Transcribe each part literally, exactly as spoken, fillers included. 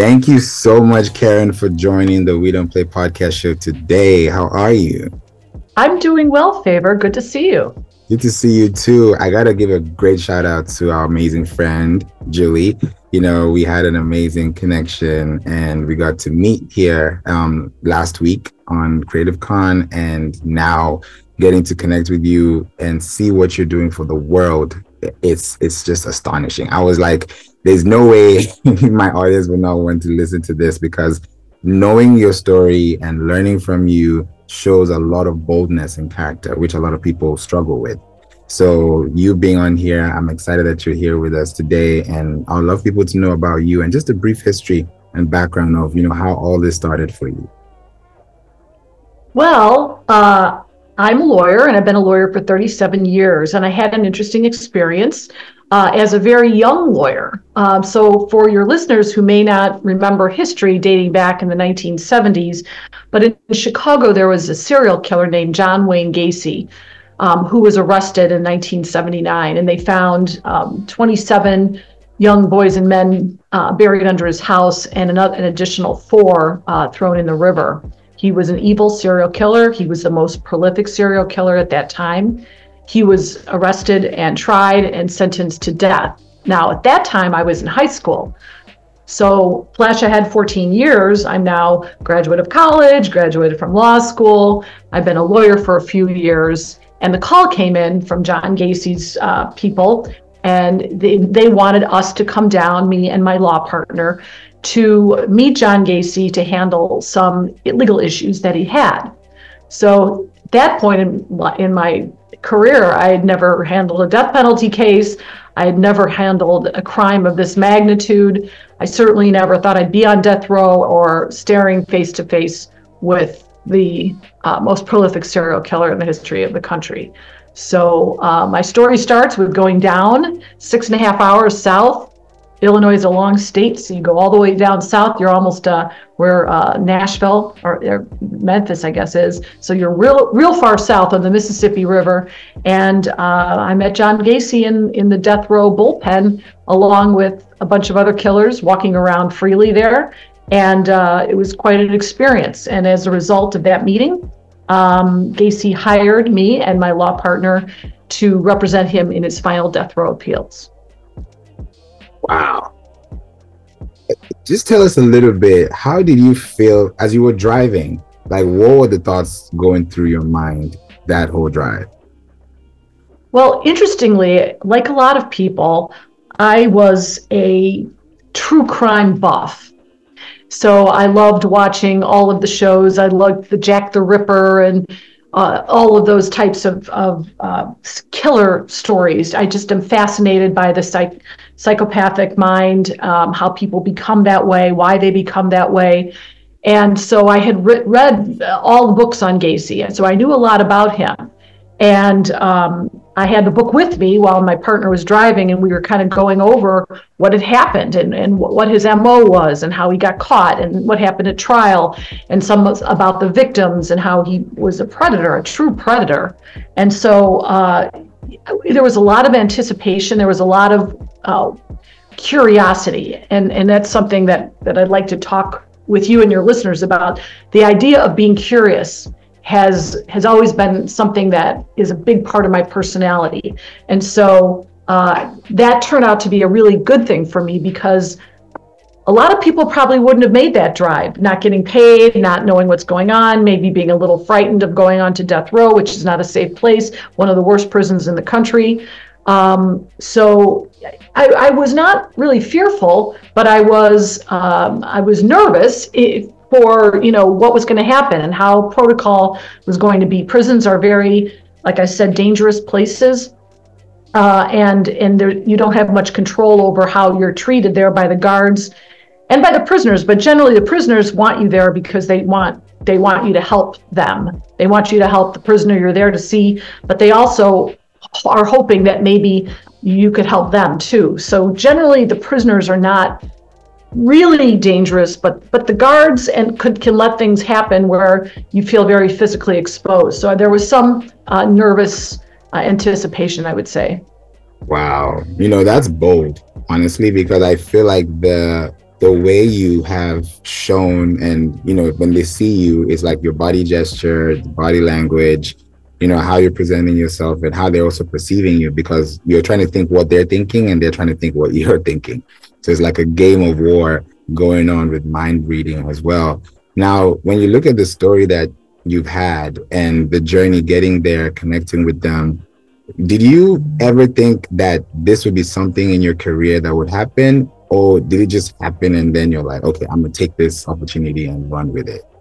Thank you so much, Karen, for joining the We Don't Play podcast show today. How are you? I'm doing well, Favor. Good to see you. Good to see you too. I got to give a great shout out to our amazing friend, Julie. You know, we had an amazing connection and we got to meet here um, last week on Creative Con, and now getting to connect with you and see what you're doing for the world. It's it's just astonishing. I was like, there's no way my audience will not want to listen to this, because knowing your story and learning from you shows a lot of boldness and character, which a lot of people struggle with. So you being on here, I'm excited that you're here with us today, and I'd love people to know about you and just a brief history and background of, you know, how all this started for you. Well, uh, I'm a lawyer, and I've been a lawyer for thirty-seven years, and I had an interesting experience uh, as a very young lawyer. Um, so for your listeners who may not remember history dating back in the nineteen seventies, but in Chicago, there was a serial killer named John Wayne Gacy, um, who was arrested in nineteen seventy-nine, and they found um, twenty-seven young boys and men uh, buried under his house, and another, an additional four uh, thrown in the river. He was an evil serial killer. He was the most prolific serial killer at that time. He was arrested and tried and sentenced to death. Now, at that time, I was in high school. So flash ahead fourteen years, I'm now graduate of college, graduated from law school. I've been a lawyer for a few years. And the call came in from John Gacy's uh, people, and they, they wanted us to come down, me and my law partner, to meet John Gacy to handle some legal issues that he had. So at that point in, in my career, I had never handled a death penalty case. I had never handled a crime of this magnitude. I certainly never thought I'd be on death row or staring face to face with the uh, most prolific serial killer in the history of the country. So uh, my story starts with going down six and a half hours south. Illinois is a long state, so you go all the way down south. You're almost uh, where uh, Nashville or, or Memphis, I guess, is. So you're real, real far south on the Mississippi River. And uh, I met John Gacy in, in the death row bullpen, along with a bunch of other killers walking around freely there. And uh, it was quite an experience. And as a result of that meeting, um, Gacy hired me and my law partner to represent him in his final death row appeals. Wow. Just tell us a little bit, how did you feel as you were driving? Like, what were the thoughts going through your mind that whole drive? Well, interestingly, like a lot of people, I was a true crime buff. So I loved watching all of the shows. I loved the Jack the Ripper and uh, all of those types of, of uh, killer stories. I just am fascinated by the psych. psychopathic mind, um, how people become that way, why they become that way. And so I had re- read all the books on Gacy, and so I knew a lot about him. And um, I had the book with me while my partner was driving, and we were kind of going over what had happened and, and what his M O was and how he got caught and what happened at trial, and some about the victims and how he was a predator, a true predator. And so uh, there was a lot of anticipation. There was a lot of uh, curiosity. And, and that's something that, that I'd like to talk with you and your listeners about. The idea of being curious has has always been something that is a big part of my personality. And so uh, that turned out to be a really good thing for me, because a lot of people probably wouldn't have made that drive, not getting paid, not knowing what's going on, maybe being a little frightened of going on to death row, which is not a safe place, one of the worst prisons in the country. Um, so I, I was not really fearful, but I was um, I was nervous if, for you know what was going to happen and how protocol was going to be. Prisons are very, like I said, dangerous places. Uh, and and there, you don't have much control over how you're treated there by the guards and by the prisoners. But generally, the prisoners want you there because they want they want you to help them. They want you to help the prisoner you're there to see, but they also are hoping that maybe you could help them too. So generally, the prisoners are not really dangerous, but but the guards and could can let things happen where you feel very physically exposed. So there was some uh, nervous Uh, anticipation, I would say. Wow. You know, that's bold, honestly, because I feel like the the way you have shown, and you know, when they see you, it's like your body gesture, body language, you know, how you're presenting yourself and how they're also perceiving you, because you're trying to think what they're thinking and they're trying to think what you're thinking. So it's like a game of war going on with mind reading as well. Now, when you look at the story that you've had and the journey getting there, connecting with them, did you ever think that this would be something in your career that would happen? Or did it just happen and then you're like, okay, I'm going to take this opportunity and run with it?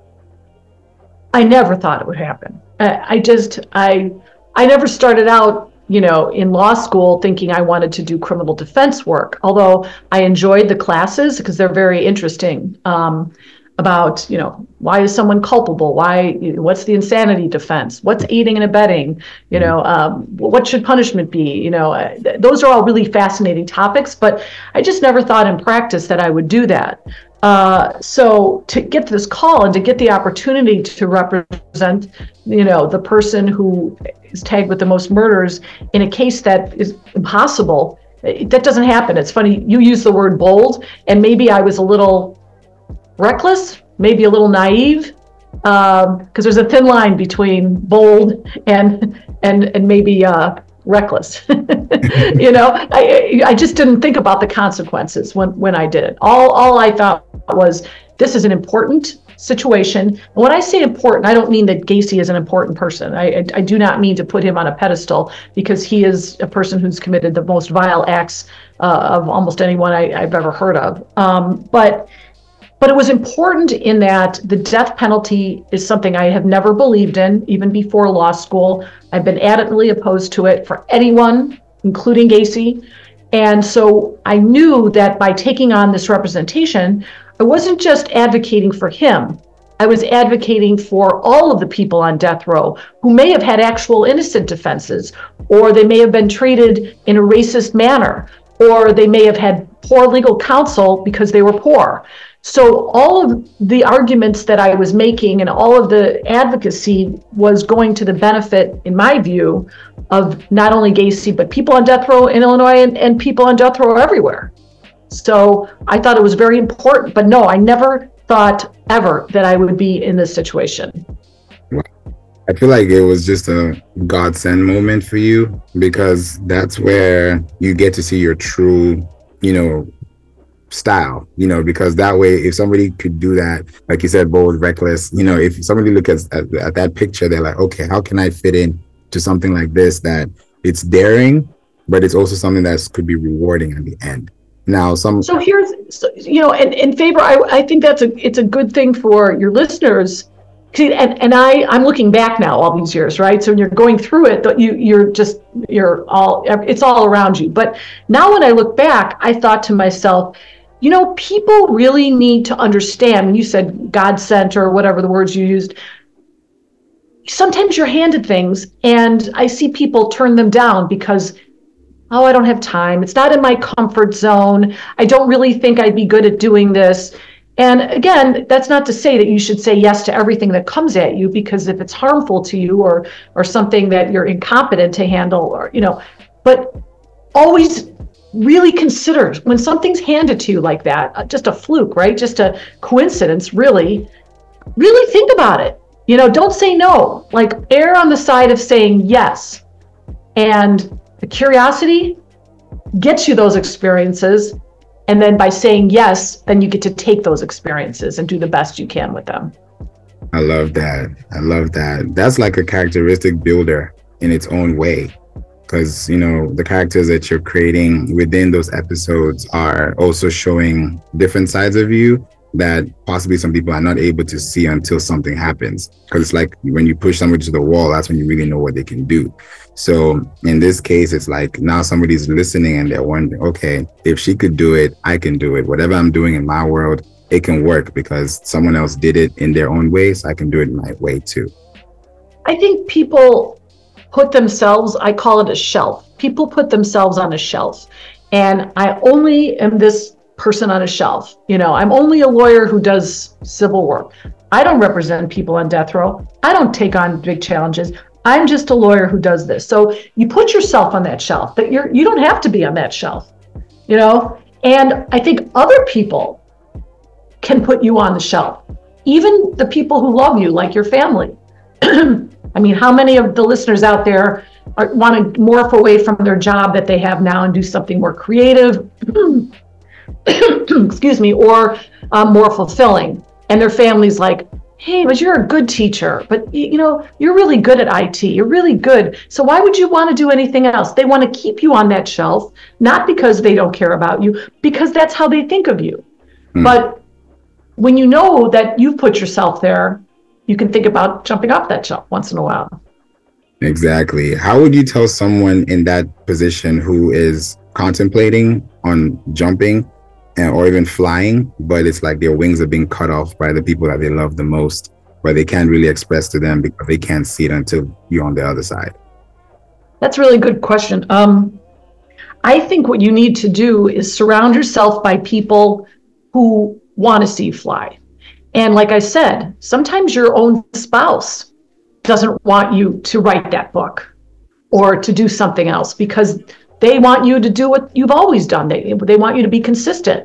I never thought it would happen. I, I just, I, I never started out, you know, in law school thinking I wanted to do criminal defense work, although I enjoyed the classes because they're very interesting. Um, about, you know, why is someone culpable? Why, what's the insanity defense? What's aiding and abetting? You know, um, what should punishment be? You know, uh, th- those are all really fascinating topics, but I just never thought in practice that I would do that. Uh, so to get this call and to get the opportunity to represent, you know, the person who is tagged with the most murders in a case that is impossible, that doesn't happen. It's funny, you use the word bold, and maybe I was a little reckless, maybe a little naive, because um, there's a thin line between bold and and and maybe uh, reckless. You know, I I just didn't think about the consequences when when I did it. All all I thought was, this is an important situation. And when I say important, I don't mean that Gacy is an important person. I, I I do not mean to put him on a pedestal, because he is a person who's committed the most vile acts uh, of almost anyone I, I've ever heard of. Um, but But it was important in that the death penalty is something I have never believed in, even before law school. I've been adamantly opposed to it for anyone, including Gacy. And so I knew that by taking on this representation, I wasn't just advocating for him. I was advocating for all of the people on death row who may have had actual innocent defenses, or they may have been treated in a racist manner, or they may have had poor legal counsel because they were poor. So all of the arguments that I was making and all of the advocacy was going to the benefit, in my view, of not only Gacy, but people on death row in Illinois and, and people on death row everywhere. So I thought it was very important. But no, I never thought ever that I would be in this situation. I feel like it was just a godsend moment for you, because that's where you get to see your true, you know, style, you know, because that way, if somebody could do that, like you said, bold, reckless, you know, if somebody look at, at, at that picture, they're like, okay, how can I fit in to something like this, that it's daring, but it's also something that could be rewarding at the end. Now, some. So here's, so, you know, in, in favor, I, I think that's a, it's a good thing for your listeners. See, and, and I, I'm looking back now all these years, right? So when you're going through it, you, you're just, you're all, it's all around you. But now when I look back, I thought to myself, you know, people really need to understand, when you said God sent or whatever the words you used, sometimes you're handed things and I see people turn them down because, oh, I don't have time. It's not in my comfort zone. I don't really think I'd be good at doing this. And again, that's not to say that you should say yes to everything that comes at you, because if it's harmful to you or or something that you're incompetent to handle, or, you know, but always really consider when something's handed to you like that, just a fluke, right? Just a coincidence, really, really think about it. You know, don't say no, like err on the side of saying yes. And the curiosity gets you those experiences. And then by saying yes, then you get to take those experiences and do the best you can with them. I love that. I love that. That's like a characteristic builder in its own way. Because, you know, the characters that you're creating within those episodes are also showing different sides of you that possibly some people are not able to see until something happens. Because it's like when you push somebody to the wall, that's when you really know what they can do. So in this case, it's like now somebody's listening and they're wondering, okay, if she could do it, I can do it. Whatever I'm doing in my world, it can work because someone else did it in their own way, so I can do it my way too. I think people put themselves, I call it a shelf. People put themselves on a shelf. And I only am this person on a shelf. You know, I'm only a lawyer who does civil work. I don't represent people on death row. I don't take on big challenges. I'm just a lawyer who does this. So you put yourself on that shelf, but you're you don't have to be on that shelf, you know? And I think other people can put you on the shelf. Even the people who love you, like your family. I mean, how many of the listeners out there are, want to morph away from their job that they have now and do something more creative, excuse me, or um, more fulfilling? And their family's like, hey, but you're a good teacher, but you know, you're really good at I T, you're really good. So why would you want to do anything else? They want to keep you on that shelf, not because they don't care about you, because that's how they think of you. Hmm. But when you know that you've put yourself there, you can think about jumping off that shelf once in a while. Exactly. How would you tell someone in that position who is contemplating on jumping and, or even flying, but it's like their wings are being cut off by the people that they love the most, but they can't really express to them because they can't see it until you're on the other side? That's a really good question. Um, I think what you need to do is surround yourself by people who want to see you fly. And like I said, sometimes your own spouse doesn't want you to write that book or to do something else because they want you to do what you've always done. They they want you to be consistent.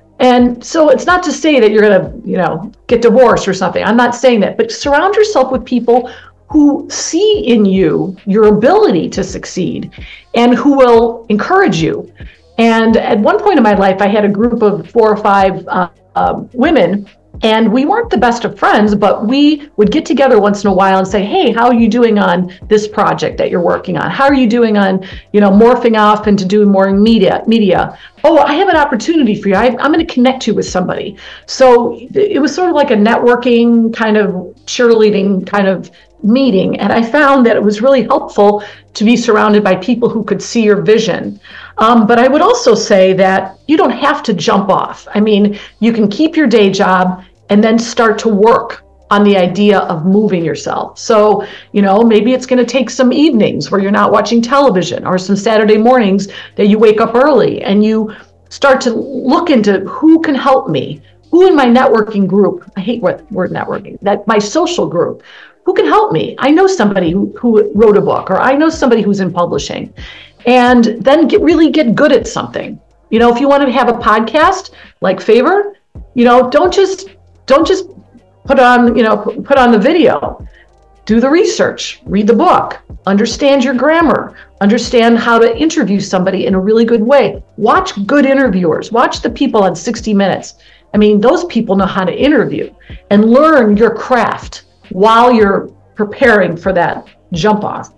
And so it's not to say that you're going to, you know, get divorced or something. I'm not saying that, but surround yourself with people who see in you your ability to succeed and who will encourage you. And at one point in my life, I had a group of four or five uh, uh, women, and we weren't the best of friends, but we would get together once in a while and say, hey, how are you doing on this project that you're working on? How are you doing on, you know, morphing off into doing more media? media? Oh, I have an opportunity for you. I, I'm going to connect you with somebody. So it was sort of like a networking kind of cheerleading kind of meeting. And I found that it was really helpful to be surrounded by people who could see your vision. Um, but I would also say that you don't have to jump off. I mean, you can keep your day job and then start to work on the idea of moving yourself. So, you know, maybe it's going to take some evenings where you're not watching television, or some Saturday mornings that you wake up early and you start to look into who can help me, who in my networking group, I hate what word networking, that my social group, who can help me? I know somebody who, who wrote a book, or I know somebody who's in publishing. And then get really get good at something. You know, if you want to have a podcast like Favor, you know, don't just don't just put on, you know, put on the video. Do the research, read the book, understand your grammar, understand how to interview somebody in a really good way. Watch good interviewers. Watch the people on sixty minutes. I mean, those people know how to interview, and learn your craft while you're preparing for that jump off.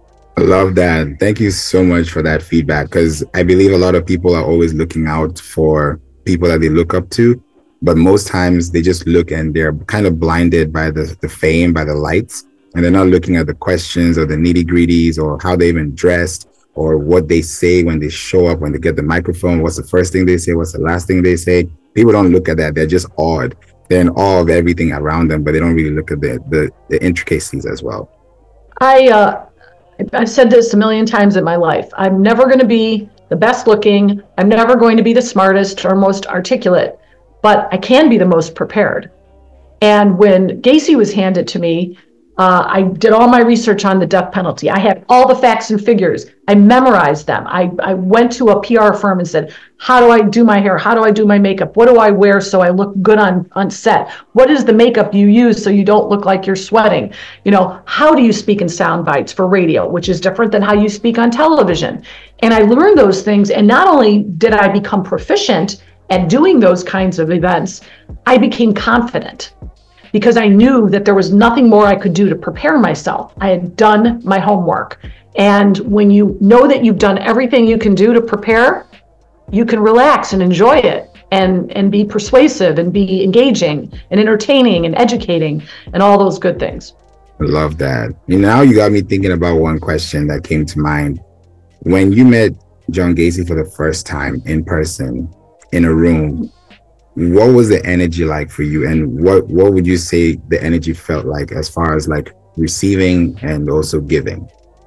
I love that. Thank you so much for that feedback, because I believe a lot of people are always looking out for people that they look up to, but most times they just look and they're kind of blinded by the, the fame, by the lights, and they're not looking at the questions or the nitty gritties or how they even dressed or what they say when they show up, when they get the microphone. What's the first thing they say? What's the last thing they say? People don't look at that. They're just awed. They're in awe of everything around them, but they don't really look at the, the, the intricacies as well. I, uh, I've said this a million times in my life. I'm never going to be the best looking. I'm never going to be the smartest or most articulate, but I can be the most prepared. And when Gacy was handed to me, uh, I did all my research on the death penalty. I had all the facts and figures. I memorized them. I, I went to a P R firm and said, how do I do my hair? How do I do my makeup? What do I wear so I look good on, on set? What is the makeup you use so you don't look like you're sweating? You know, how do you speak in sound bites for radio, which is different than how you speak on television? And I learned those things. And not only did I become proficient at doing those kinds of events, I became confident, because I knew that there was nothing more I could do to prepare myself. I had done my homework. And when you know that you've done everything you can do to prepare, you can relax and enjoy it, and, and be persuasive and be engaging and entertaining and educating and all those good things. I love that. You know, now you got me thinking about one question that came to mind. When you met John Gacy for the first time in person, in a room, what was the energy like for you, and what what would you say the energy felt like as far as like receiving and also giving?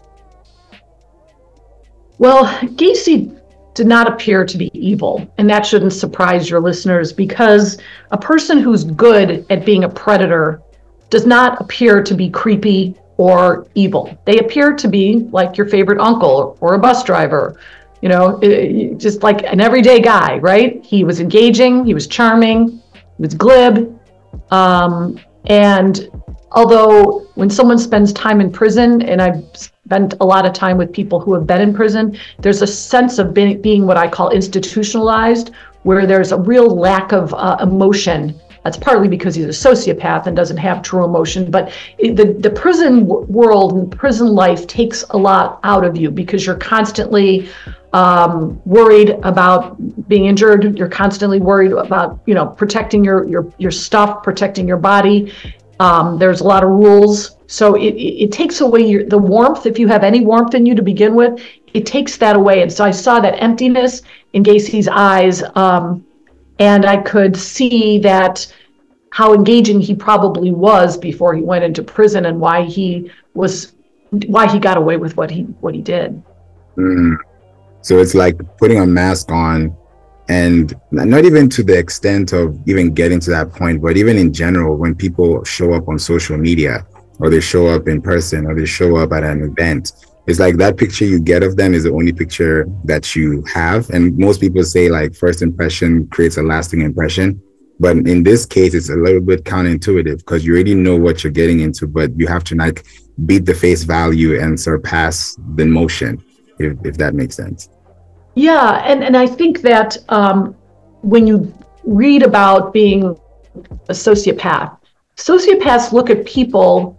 Well, Gacy did not appear to be evil, and that shouldn't surprise your listeners, because a person who's good at being a predator does not appear to be creepy or evil. They appear to be like your favorite uncle or a bus driver. You know, just like an everyday guy, right? He was engaging, he was charming, he was glib. Um, and although when someone spends time in prison, and I've spent a lot of time with people who have been in prison, there's a sense of being, being what I call institutionalized, where there's a real lack of uh, emotion. That's partly because he's a sociopath and doesn't have true emotion, but it, the, the prison w- world and prison life takes a lot out of you because you're constantly um, worried about being injured. You're constantly worried about, you know, protecting your, your, your stuff, protecting your body. Um, there's a lot of rules. So it, it, it takes away your, the warmth. If you have any warmth in you to begin with, it takes that away. And so I saw that emptiness in Gacy's eyes. Um, And I could see that how engaging he probably was before he went into prison and why he was, why he got away with what he what he did. Mm. So it's like putting a mask on, and not even to the extent of even getting to that point, but even in general, when people show up on social media or they show up in person or they show up at an event, it's like that picture you get of them is the only picture that you have. And most people say like first impression creates a lasting impression. But in this case, it's a little bit counterintuitive because you already know what you're getting into, but you have to like beat the face value and surpass the emotion, if, if that makes sense. Yeah. And, and I think that um, when you read about being a sociopath, sociopaths look at people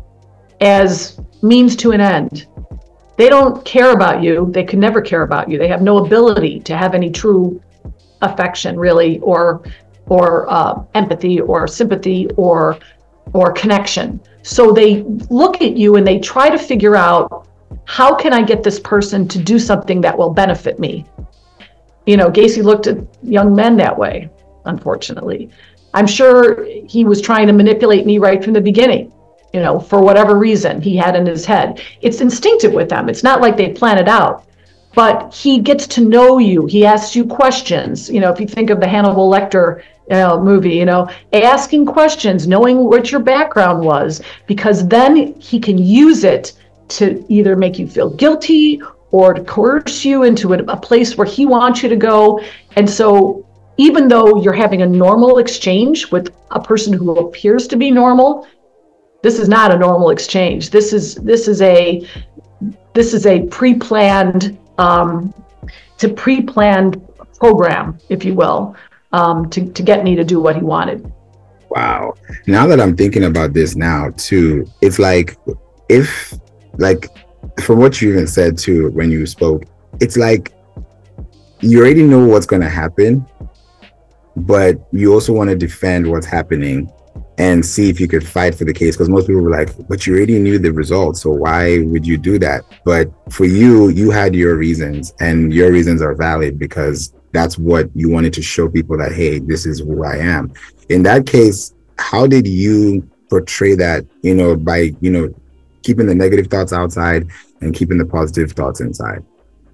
as means to an end. They don't care about you. They can never care about you. They have no ability to have any true affection, really, or or uh, empathy, or sympathy, or or connection. So they look at you and they try to figure out, how can I get this person to do something that will benefit me? You know, Gacy looked at young men that way, unfortunately. I'm sure he was trying to manipulate me right from the beginning. You know, for whatever reason he had in his head. It's instinctive with them. It's not like they plan it out, but he gets to know you. He asks you questions. You know, if you think of the Hannibal Lecter you know, movie, you know, asking questions, knowing what your background was, because then he can use it to either make you feel guilty or to coerce you into a, a place where he wants you to go. And so even though you're having a normal exchange with a person who appears to be normal, this is not a normal exchange. This is this is a this is a pre-planned um, to pre-planned program, if you will, um, to to get me to do what he wanted. Wow. Now that I'm thinking about this now too, it's like if like from what you even said too when you spoke, it's like you already know what's going to happen, but you also want to defend what's happening and see if you could fight for the case, because most people were like, but you already knew the results, so why would you do that? But for you, you had your reasons, and your reasons are valid because that's what you wanted to show people, that, hey, this is who I am. In that case, how did you portray that, you know, by, you know, keeping the negative thoughts outside and keeping the positive thoughts inside?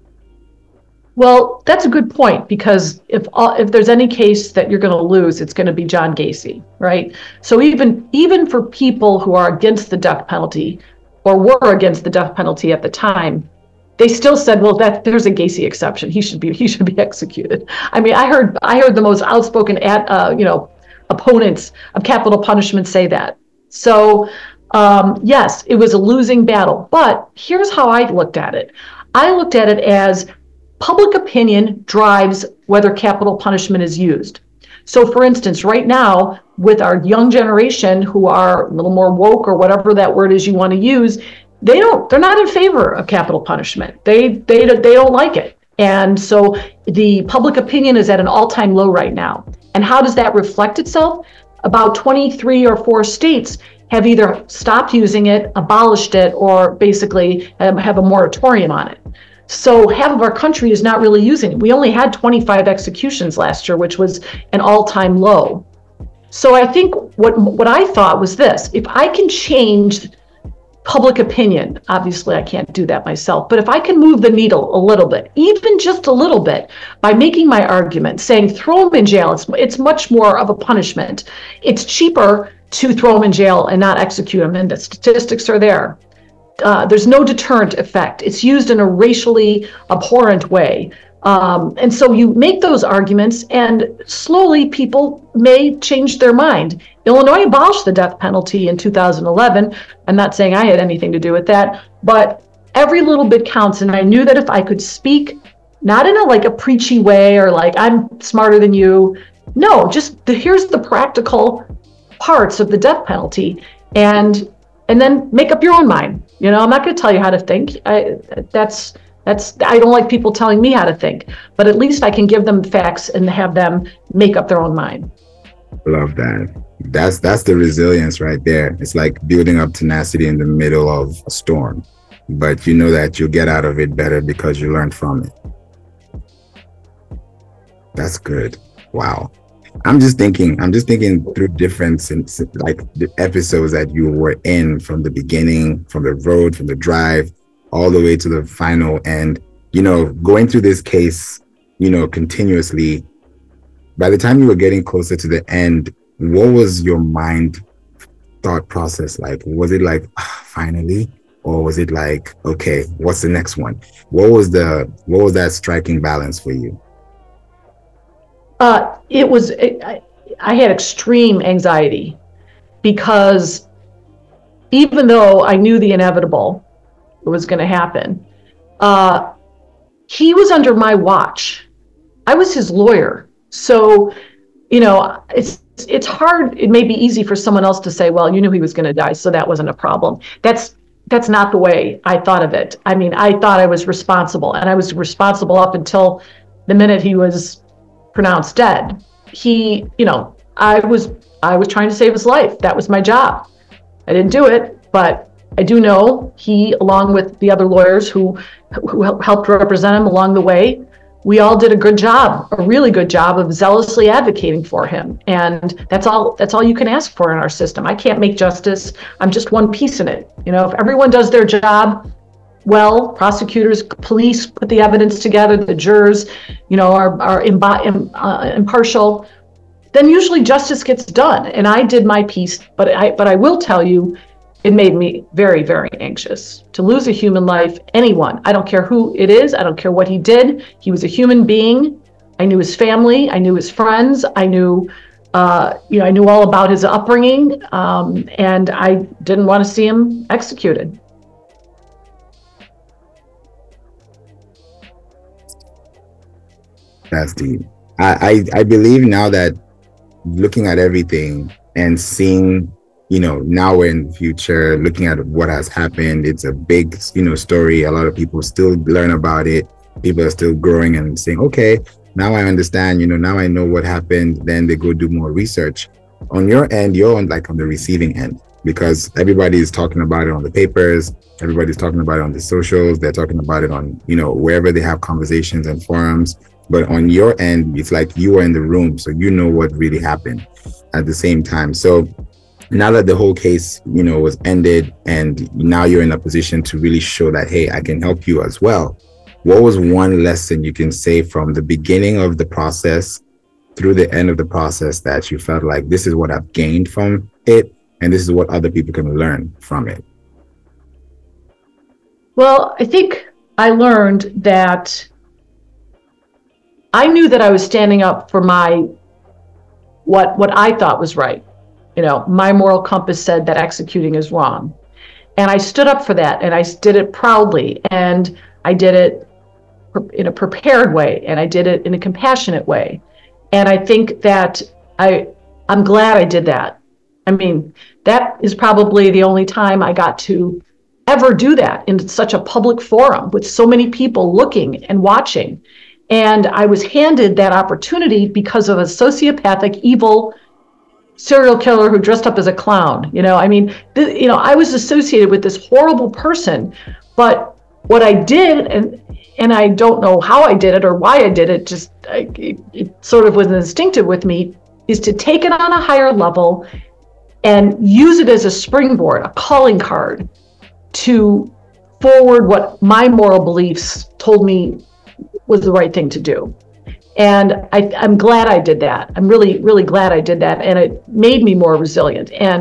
Well, that's a good point, because if all, if there's any case that you're going to lose, it's going to be John Gacy, right? So even even for people who are against the death penalty or were against the death penalty at the time, they still said, well, that there's a Gacy exception. He should be he should be executed. I mean, I heard I heard the most outspoken at uh, you know opponents of capital punishment say that. So um, yes, it was a losing battle. But here's how I looked at it. I looked at it as public opinion drives whether capital punishment is used. So for instance, right now, with our young generation who are a little more woke, or whatever that word is you want to use, they don't, they're not in favor of capital punishment. They, they, they don't like it. And so the public opinion is at an all-time low right now. And how does that reflect itself? About twenty-three or four states have either stopped using it, abolished it, or basically have a moratorium on it. So half of our country is not really using it. We only had twenty-five executions last year, which was an all-time low. So I think what what I thought was this: if I can change public opinion, obviously I can't do that myself, but if I can move the needle a little bit, even just a little bit, by making my argument, saying throw them in jail, it's, it's much more of a punishment. It's cheaper to throw them in jail and not execute them, and the statistics are there. Uh, there's no deterrent effect. It's used in a racially abhorrent way. Um, and so you make those arguments, and slowly people may change their mind. Illinois abolished the death penalty in two thousand eleven. I'm not saying I had anything to do with that, but every little bit counts. And I knew that if I could speak, not in a like a preachy way or like I'm smarter than you, no, just the, here's the practical parts of the death penalty, and and then make up your own mind. You know, I'm not going to tell you how to think. I, that's That's I don't like people telling me how to think, but at least I can give them facts and have them make up their own mind. Love that. That's that's the resilience right there. It's like building up tenacity in the middle of a storm, but you know that you'll get out of it better because you learned from it. That's good. Wow. I'm just thinking, I'm just thinking through different, like the episodes that you were in from the beginning, from the road, from the drive, all the way to the final end, you know, going through this case, you know, continuously. By the time you were getting closer to the end, what was your mind thought process like? Was it like, ah, finally? Or was it like, okay, what's the next one? What was the, what was that striking balance for you? Uh, it was, it, I, I had extreme anxiety because even though I knew the inevitable, it was going to happen. Uh, he was under my watch. I was his lawyer. So, you know, it's it's hard. It may be easy for someone else to say, well, you knew he was going to die, so that wasn't a problem. That's that's not the way I thought of it. I mean, I thought I was responsible, and I was responsible up until the minute he was pronounced dead. He, you know, I was I was trying to save his life. That was my job. I didn't do it, but I do know he, along with the other lawyers who, who helped represent him along the way, we all did a good job, a really good job of zealously advocating for him. And that's all, that's all you can ask for in our system. I can't make justice. I'm just one piece in it. You know, if everyone does their job well, prosecutors, police put the evidence together, the jurors, you know, are, are imbi- uh, impartial, then usually justice gets done. And I did my piece, but I, but I will tell you, it made me very, very anxious to lose a human life, anyone. I don't care who it is. I don't care what he did. He was a human being. I knew his family. I knew his friends. I knew, uh, you know, I knew all about his upbringing. Um, and I didn't want to see him executed. That's deep. I, I, I believe now that looking at everything and seeing, you know, now we're in the future, looking at what has happened, it's a big, you know, story. A lot of people still learn about it. People are still growing and saying, okay, now I understand, you know, now I know what happened. Then they go do more research. On your end, you're on like on the receiving end, because everybody is talking about it on the papers. Everybody's talking about it on the socials. They're talking about it on, you know, wherever they have conversations and forums. But on your end, it's like you were in the room, so you know what really happened at the same time. So now that the whole case, you know, was ended, and now you're in a position to really show that, hey, I can help you as well. What was one lesson you can say from the beginning of the process through the end of the process that you felt like this is what I've gained from it, and this is what other people can learn from it? Well, I think I learned that I knew that I was standing up for my, what what I thought was right. You know, my moral compass said that executing is wrong. And I stood up for that, and I did it proudly, and I did it in a prepared way, and I did it in a compassionate way. And I think that I, I'm glad I did that. I mean, that is probably the only time I got to ever do that in such a public forum with so many people looking and watching. And I was handed that opportunity because of a sociopathic, evil serial killer who dressed up as a clown. You know, I mean, th- you know, I was associated with this horrible person, but what I did, and and I don't know how I did it or why I did it, just I, it, it sort of was instinctive with me, is to take it on a higher level and use it as a springboard, a calling card to forward what my moral beliefs told me was the right thing to do. And I, I'm glad I did that. I'm really, really glad I did that. And it made me more resilient. And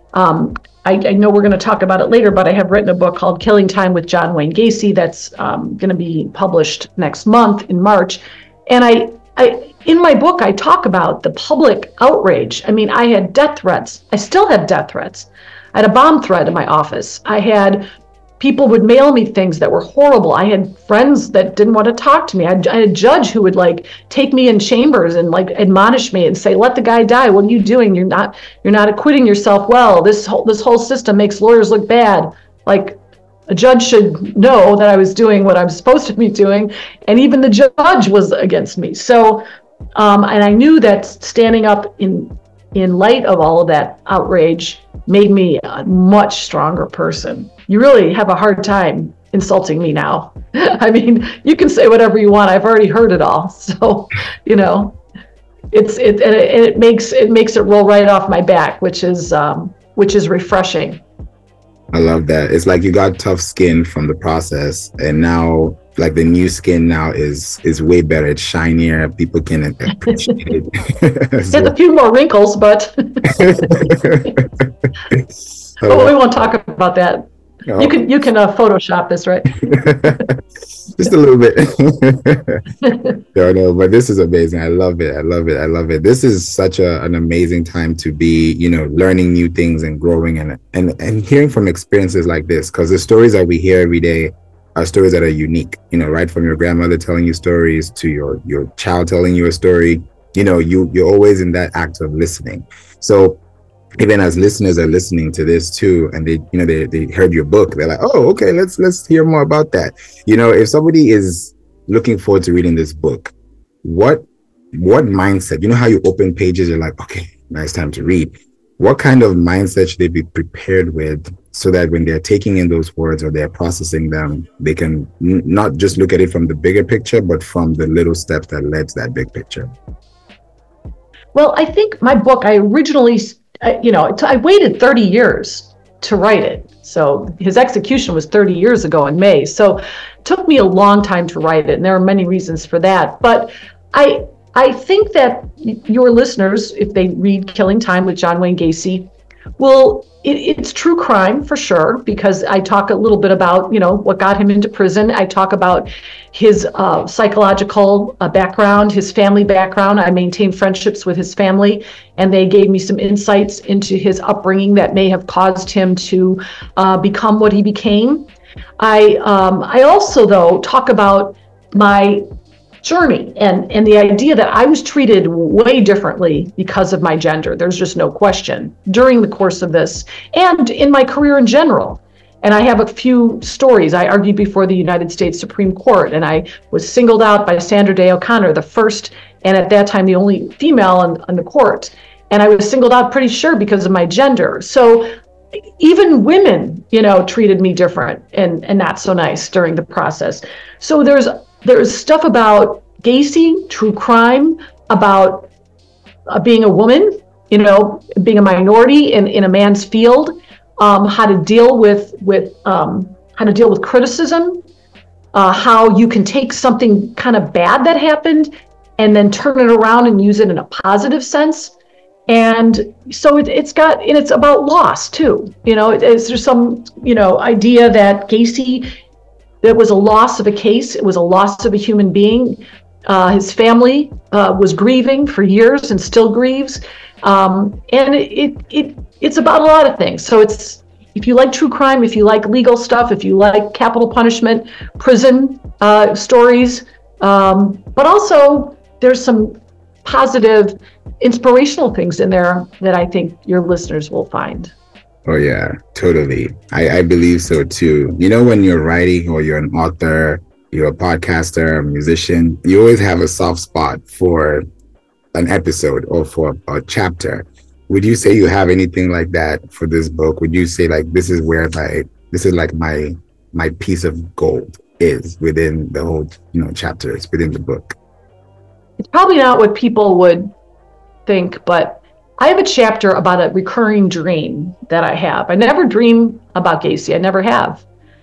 Um, I, I know we're going to talk about it later, but I have written a book called Killing Time with John Wayne Gacy that's um, going to be published next month in March. And I, I, in my book, I talk about the public outrage. I mean, I had death threats. I still have death threats. I had a bomb threat in my office. I had people would mail me things that were horrible. I had friends that didn't want to talk to me. I had, I had a judge who would like take me in chambers and like admonish me and say, "Let the guy die. What are you doing? You're not, you're not acquitting yourself well. This whole, this whole system makes lawyers look bad." Like, a judge should know that I was doing what I'm supposed to be doing. And even the judge was against me. So, um, and I knew that standing up in, in light of all of that outrage made me a much stronger person. You really have a hard time insulting me now. I mean, you can say whatever you want. I've already heard it all. So, you know, it's it and it, it makes it makes it roll right off my back, which is um, which is refreshing. I love that. It's like you got tough skin from the process, and now like the new skin now is is way better. It's shinier. People can appreciate it. There's a few more wrinkles, but oh, we won't talk about that. Oh. You can you can uh, Photoshop this, right? Just a little bit. No, no, but this is amazing. I love it. I love it. I love it. This is such a, an amazing time to be, you know, learning new things and growing and and and hearing from experiences like this, because the stories that we hear every day are stories that are unique. You know, right from your grandmother telling you stories to your your child telling you a story. You know, you you're always in that act of listening. So even as listeners are listening to this too, and they, you know, they, they heard your book, they're like, oh, okay, let's let's hear more about that. You know, if somebody is looking forward to reading this book, what what mindset, you know how you open pages, you're like, okay, nice time to read. What kind of mindset should they be prepared with so that when they're taking in those words or they're processing them, they can n- not just look at it from the bigger picture, but from the little steps that led to that big picture? Well, I think my book, I originally I, you know, I waited thirty years to write it. So his execution was thirty years ago in May. So it took me a long time to write it. And there are many reasons for that. But I I think that your listeners, if they read Killing Time with John Wayne Gacy, will, it, it's true crime for sure, because I talk a little bit about, you know, what got him into prison. I talk about his uh, psychological uh, background, his family background. I maintain friendships with his family, and they gave me some insights into his upbringing that may have caused him to uh, become what he became. I um, I also, though, talk about my journey and, and the idea that I was treated way differently because of my gender. There's just no question during the course of this and in my career in general. And I have a few stories. I argued before the United States Supreme Court, and I was singled out by Sandra Day O'Connor, the first, and at that time, the only female on, on the court. And I was singled out pretty sure because of my gender. So even women, you know, treated me different and, and not so nice during the process. So there's there's stuff about Gacy, true crime, about uh, being a woman, you know, being a minority in, in a man's field, um, how to deal with with um, how to deal with criticism, uh, how you can take something kind of bad that happened and then turn it around and use it in a positive sense. And so it, it's got, and it's about loss too. You know, it, it's, there's some, you know, idea that Gacy, that was a loss of a case. It was a loss of a human being. Uh, his family uh, was grieving for years and still grieves. Um, and it, it it it's about a lot of things. So it's, if you like true crime, if you like legal stuff, if you like capital punishment, prison uh, stories, um, but also there's some positive, inspirational things in there that I think your listeners will find. Oh yeah, totally. I, I believe so too. You know, when you're writing or you're an author, you're a podcaster, a musician, you always have a soft spot for an episode or for a chapter. Would you say you have anything like that for this book? Would you say like, this is where my, this is like my, my piece of gold is within the whole, you know, chapters within the book? It's probably not what people would think, but I have a chapter about a recurring dream that I have. I never dream about Gacy. I never have.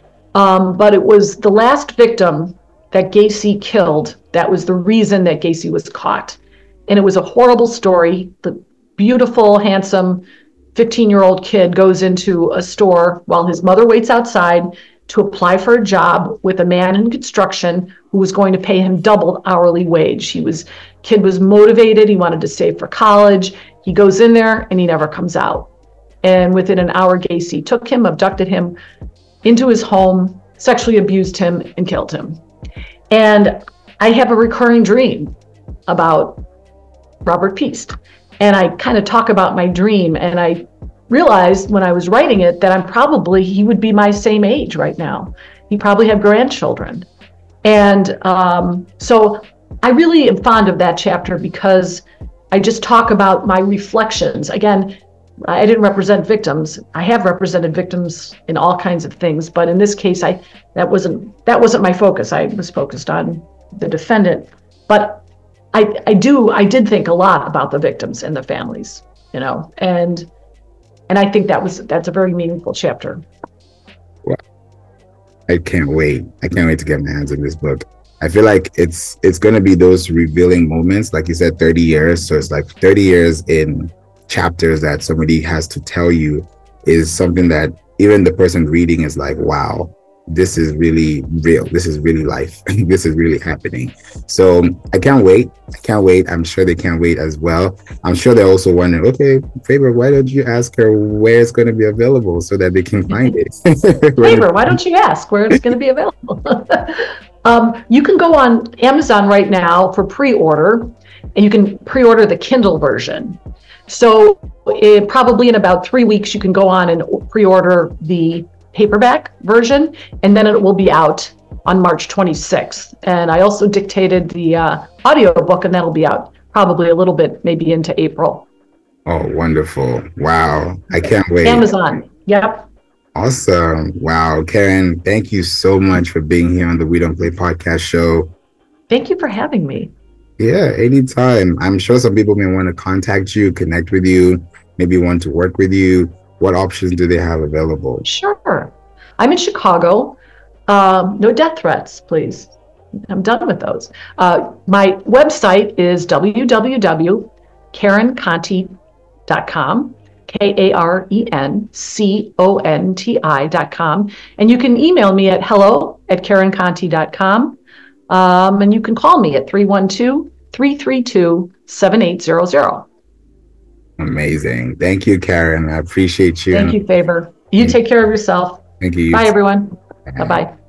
Um, but it was the last victim that Gacy killed. That was the reason that Gacy was caught. And it was a horrible story. The beautiful, handsome fifteen-year-old kid goes into a store while his mother waits outside to apply for a job with a man in construction who was going to pay him double hourly wage. He was, kid was motivated. He wanted to save for college. He goes in there and he never comes out. And within an hour, Gacy took him, abducted him into his home, sexually abused him, and killed him. And I have a recurring dream about Robert Piest. And I kind of talk about my dream, and I realized when I was writing it that I'm probably, he would be my same age right now. He probably had grandchildren. And um, so I really am fond of that chapter because I just talk about my reflections. Again, I didn't represent victims. I have represented victims in all kinds of things, but in this case, I that wasn't that wasn't my focus. I was focused on the defendant. But I, I do I did think a lot about the victims and the families, you know, and and I think that was that's a very meaningful chapter. Wow. I can't wait. I can't wait to get my hands on this book. I feel like it's it's gonna be those revealing moments, like you said, thirty years. So it's like thirty years in chapters that somebody has to tell you is something that even the person reading is like, wow, this is really real. This is really life. This is really happening. So I can't wait. I can't wait. I'm sure they can't wait as well. I'm sure they're also wondering, okay, Faber, why don't you ask her where it's going to be available so that they can find it? Faber, why don't you ask where it's going to be available? um, you can go on Amazon right now for pre-order, and you can pre-order the Kindle version. So it, probably in about three weeks, you can go on and pre-order the paperback version, and then it will be out on March twenty-sixth. And I also dictated the uh, audio book, and that'll be out probably a little bit, maybe into April. Oh, wonderful. Wow. I can't wait. Amazon. Yep. Awesome. Wow. Karen, thank you so much for being here on the We Don't Play podcast show. Thank you for having me. Yeah, anytime. I'm sure some people may want to contact you, connect with you, maybe want to work with you. What options do they have available? Sure. I'm in Chicago. Um, no death threats, please. I'm done with those. Uh, my website is w w w dot karen conti dot com, K A R E N C O N T I dot com. And you can email me at hello at karen conti dot com. Um, and you can call me at three one two, three three two, seven eight zero zero. Amazing. Thank you, Karen. I appreciate you. Thank you, Faber. You take care of yourself. Thank you. Bye, everyone. Bye-bye.